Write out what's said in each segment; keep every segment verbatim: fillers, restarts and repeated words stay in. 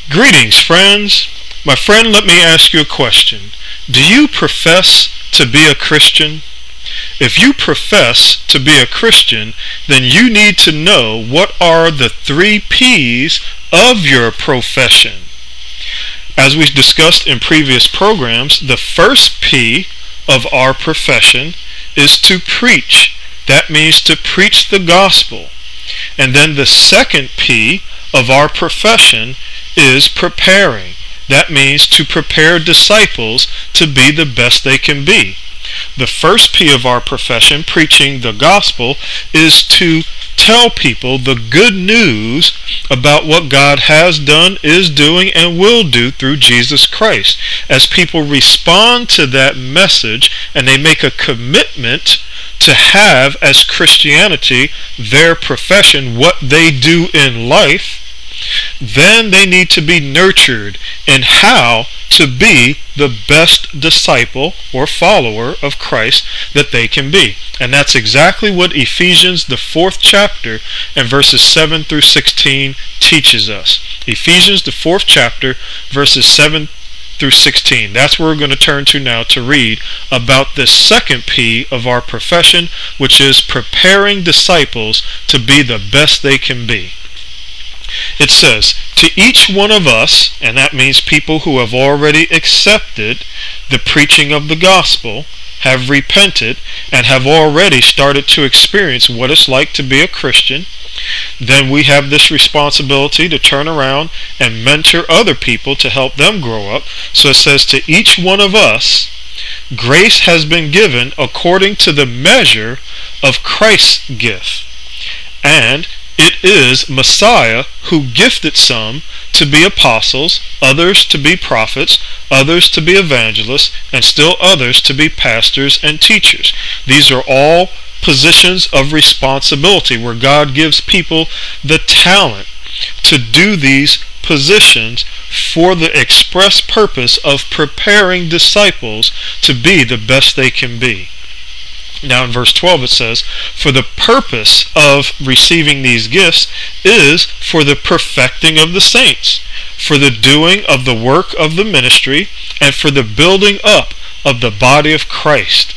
Greetings, friends. My friend, let me ask you a question. Do you profess to be a Christian? If you profess to be a Christian, then you need to know what are the three P's of your profession. As we discussed in previous programs, the first P of our profession is to preach. That means to preach the gospel. And then the second P of our profession is preparing. That means to prepare disciples to be the best they can be. The first P of our profession, preaching the gospel, is to tell people the good news about what God has done, is doing, and will do through Jesus Christ. As people respond to that message and they make a commitment to have as Christianity their profession, what they do in life, then they need to be nurtured in how to be the best disciple or follower of Christ that they can be. And that's exactly what Ephesians, the fourth chapter, and verses seven through sixteen teaches us. Ephesians, the fourth chapter, verses seven through sixteen. That's where we're going to turn to now to read about the second P of our profession, which is preparing disciples to be the best they can be. It says, to each one of us, and that means people who have already accepted the preaching of the gospel, have repented, and have already started to experience what it's like to be a Christian, then we have this responsibility to turn around and mentor other people to help them grow up. So it says, to each one of us, grace has been given according to the measure of Christ's gift. And it is Messiah who gifted some to be apostles, others to be prophets, others to be evangelists, and still others to be pastors and teachers. These are all positions of responsibility where God gives people the talent to do these positions for the express purpose of preparing disciples to be the best they can be. Now in verse twelve it says, for the purpose of receiving these gifts is for the perfecting of the saints, for the doing of the work of the ministry, and for the building up of the body of Christ,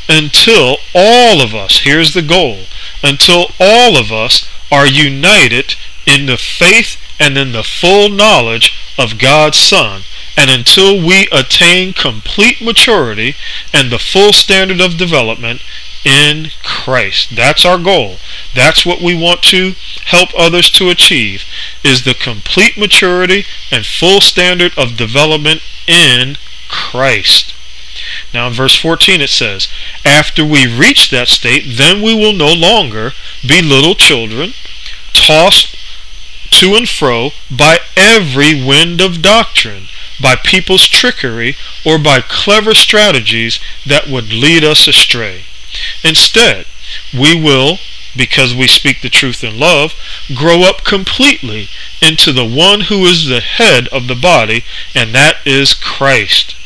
until all of us, here's the goal, until all of us are united in the faith and in the full knowledge of God's Son, and until we attain complete maturity and the full standard of development in Christ. That's our goal. That's what we want to help others to achieve, is the complete maturity and full standard of development in Christ. Now in verse fourteen it says, after we reach that state, then we will no longer be little children, tossed to and fro by every wind of doctrine, by people's trickery, or by clever strategies that would lead us astray. Instead, we will, because we speak the truth in love, grow up completely into the one who is the head of the body, and that is Christ.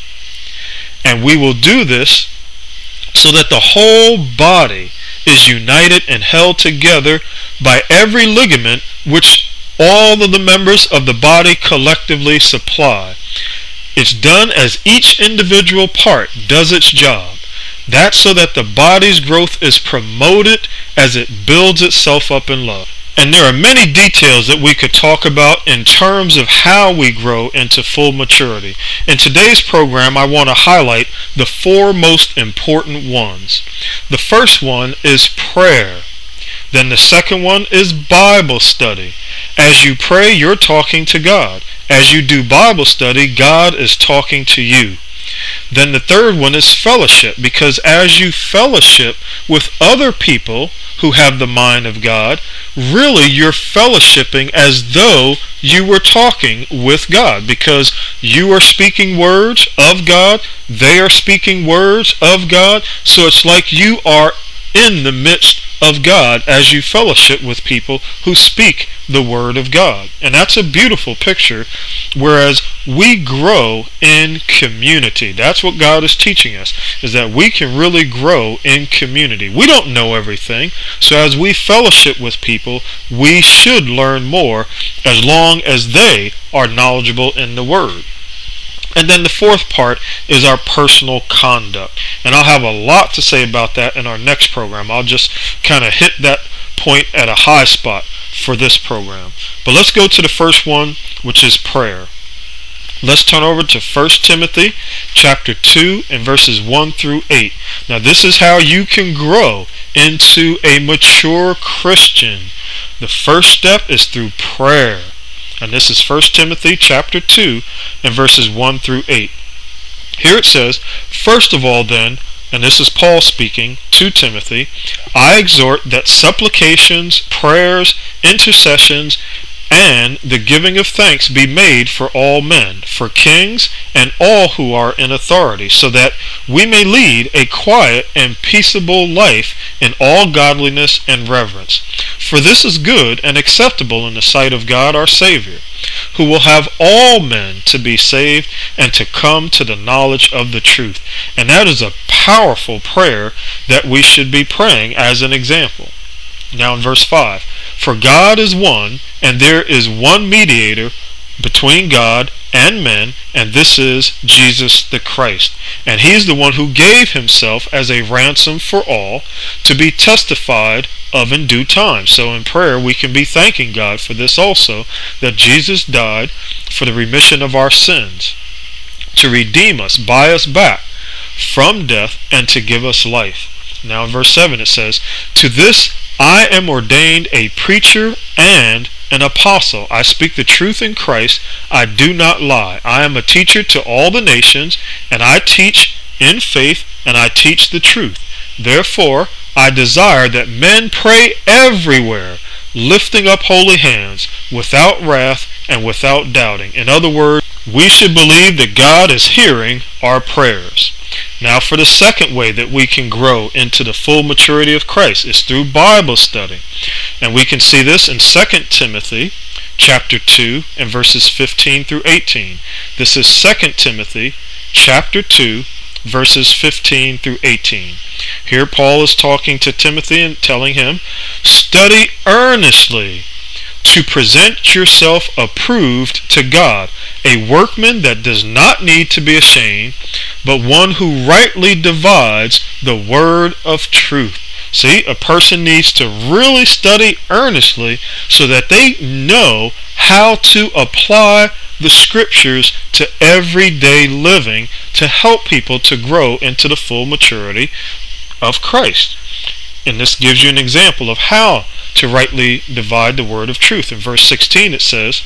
And we will do this so that the whole body is united and held together by every ligament which all of the members of the body collectively supply. It's done as each individual part does its job. That's so that the body's growth is promoted as it builds itself up in love. And there are many details that we could talk about in terms of how we grow into full maturity. In today's program, I want to highlight the four most important ones. The first one is prayer. Then the second one is Bible study. As you pray, you're talking to God. As you do Bible study, God is talking to you. Then the third one is fellowship, because as you fellowship with other people who have the mind of God, really you're fellowshipping as though you were talking with God, because you are speaking words of God, they are speaking words of God, so it's like you are in the midst of God as you fellowship with people who speak the Word of God. And that's a beautiful picture, whereas we grow in community. That's what God is teaching us, is that we can really grow in community. We don't know everything, so as we fellowship with people, we should learn more as long as they are knowledgeable in the Word. And then the fourth part is our personal conduct. And I'll have a lot to say about that in our next program. I'll just kind of hit that point at a high spot for this program. But let's go to the first one, which is prayer. Let's turn over to First Timothy chapter two and verses one through eight. Now this is how you can grow into a mature Christian. The first step is through prayer. And this is First Timothy chapter two and verses one through eight. Here it says, "First of all then," and this is Paul speaking to Timothy, "I exhort that supplications, prayers, intercessions, and the giving of thanks be made for all men, for kings, and all who are in authority, so that we may lead a quiet and peaceable life in all godliness and reverence. For this is good and acceptable in the sight of God our Savior, who will have all men to be saved and to come to the knowledge of the truth." And that is a powerful prayer that we should be praying as an example. Now in verse five, "For God is one, and there is one mediator between God and men, and this is Jesus the Christ. And he is the one who gave himself as a ransom for all, to be testified of in due time." So in prayer we can be thanking God for this also, that Jesus died for the remission of our sins, to redeem us, buy us back from death, and to give us life. Now in verse seven it says, "To this I am ordained a preacher and an apostle. I speak the truth in Christ. I do not lie. I am a teacher to all the nations, and I teach in faith, and I teach the truth. Therefore I desire that men pray everywhere, lifting up holy hands, without wrath and without doubting." In other words, we should believe that God is hearing our prayers. Now for the second way that we can grow into the full maturity of Christ is through Bible study. And we can see this in Second Timothy chapter two and verses fifteen through eighteen. This is Second Timothy chapter two verses fifteen through eighteen. Here Paul is talking to Timothy and telling him, "Study earnestly to present yourself approved to God, a workman that does not need to be ashamed, but one who rightly divides the word of truth." See, a person needs to really study earnestly so that they know how to apply the scriptures to everyday living to help people to grow into the full maturity of Christ. And this gives you an example of how to rightly divide the word of truth. In verse sixteen it says,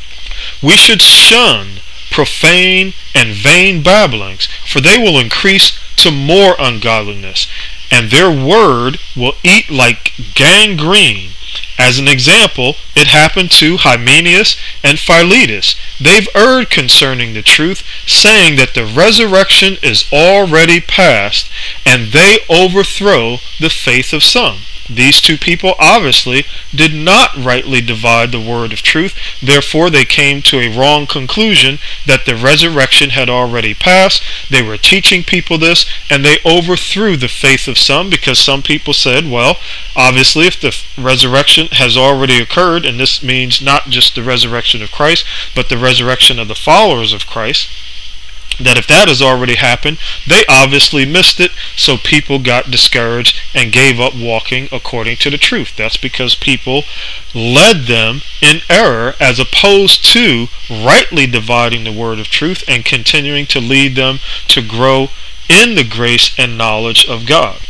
"We should shun profane and vain babblings, for they will increase to more ungodliness, and their word will eat like gangrene." As an example, it happened to Hymenaeus and Philetus. They've erred concerning the truth, saying that the resurrection is already past, and they overthrow the faith of some. These two people obviously did not rightly divide the word of truth. Therefore, they came to a wrong conclusion that the resurrection had already passed. They were teaching people this, and they overthrew the faith of some, because some people said, well, obviously, if the resurrection has already occurred, and this means not just the resurrection of Christ, but the resurrection of the followers of Christ, that if that has already happened, they obviously missed it, so people got discouraged and gave up walking according to the truth. That's because people led them in error as opposed to rightly dividing the word of truth and continuing to lead them to grow in the grace and knowledge of God.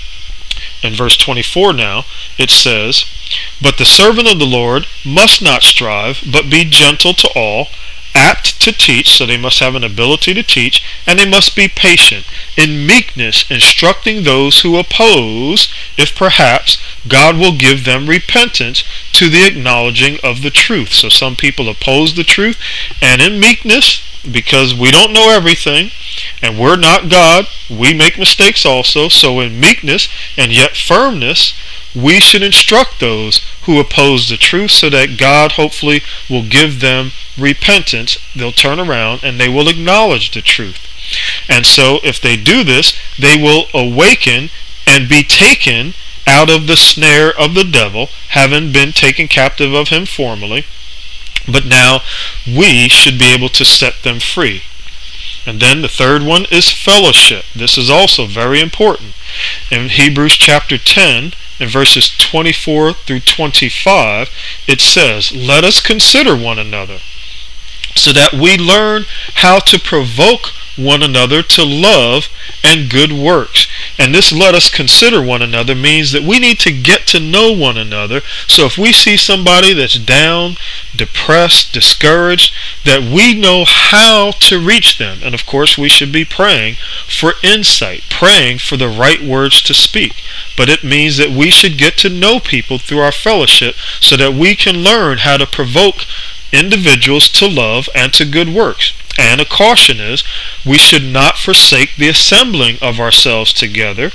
In verse twenty-four now, it says, "But the servant of the Lord must not strive, but be gentle to all, apt to teach," so they must have an ability to teach, "and they must be patient, in meekness instructing those who oppose, if perhaps God will give them repentance to the acknowledging of the truth." So some people oppose the truth, and in meekness, because we don't know everything, and we're not God, we make mistakes also, so in meekness and yet firmness, we should instruct those who oppose the truth so that God hopefully will give them repentance. They'll turn around and they will acknowledge the truth. And so if they do this, they will awaken and be taken out of the snare of the devil, having been taken captive of him formerly, but now we should be able to set them free. And then the third one is fellowship. This is also very important. In Hebrews chapter ten, in verses twenty-four through twenty-five, it says, "Let us consider one another, so that we learn how to provoke one another to love and good works." And this "let us consider one another" means that we need to get to know one another. So if we see somebody that's down, depressed, discouraged, that we know how to reach them. And of course we should be praying for insight, praying for the right words to speak. But it means that we should get to know people through our fellowship so that we can learn how to provoke individuals to love and to good works. And a caution is, we should not forsake the assembling of ourselves together,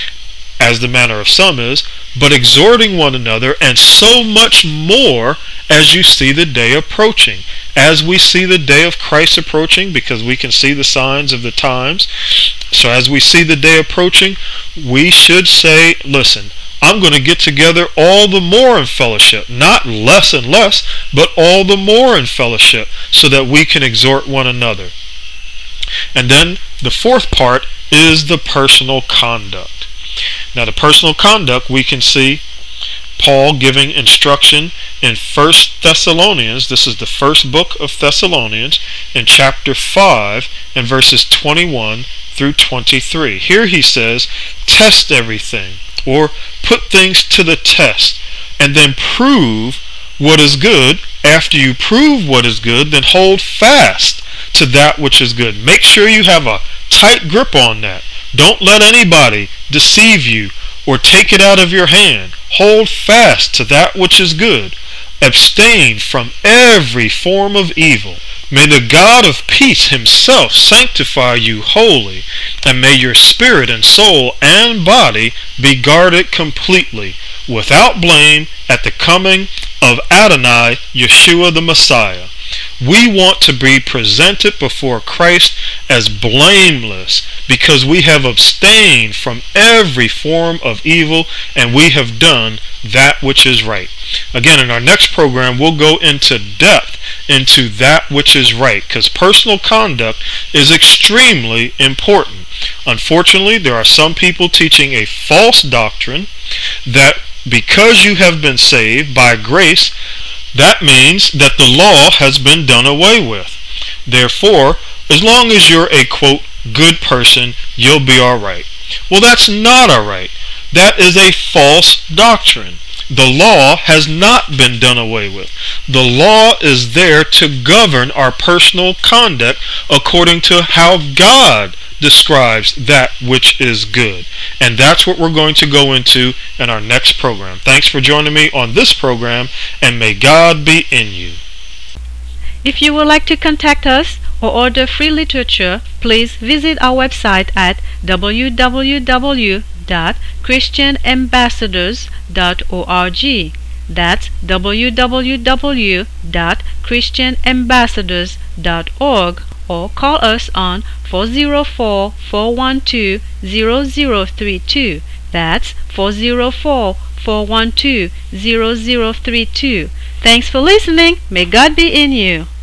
as the manner of some is, but exhorting one another, and so much more as you see the day approaching. As we see the day of Christ approaching, because we can see the signs of the times, so as we see the day approaching, we should say, listen, I'm going to get together all the more in fellowship, not less and less, but all the more in fellowship, so that we can exhort one another. And then the fourth part is the personal conduct. Now the personal conduct, we can see Paul giving instruction in First Thessalonians. This is the first book of Thessalonians, in chapter five and verses twenty-one through twenty-three. Here he says, test everything, or put things to the test, and then prove what is good. After you prove what is good, then hold fast to that which is good. Make sure you have a tight grip on that. Don't let anybody deceive you or take it out of your hand. Hold fast to that which is good. Abstain from every form of evil. May the God of peace himself sanctify you wholly, and may your spirit and soul and body be guarded completely, without blame, at the coming of Adonai Yeshua the Messiah. We want to be presented before Christ as blameless, because we have abstained from every form of evil, and we have done that which is right. Again, in our next program, we'll go into depth into that which is right, because personal conduct is extremely important. Unfortunately, there are some people teaching a false doctrine that because you have been saved by grace, that means that the law has been done away with. Therefore, as long as you're a, quote, good person, you'll be alright. Well, that's not alright. That is a false doctrine. The law has not been done away with. The law is there to govern our personal conduct according to how God describes that which is good. And that's what we're going to go into in our next program. Thanks for joining me on this program, and may God be in you. If you would like to contact us or order free literature, please visit our website at w w w dot christian ambassadors dot org. That's w w w dot christian ambassadors dot org, or call us on four oh four, four one two, zero zero three two. That's four oh four, four one two, zero zero three two. Thanks for listening. May God be in you.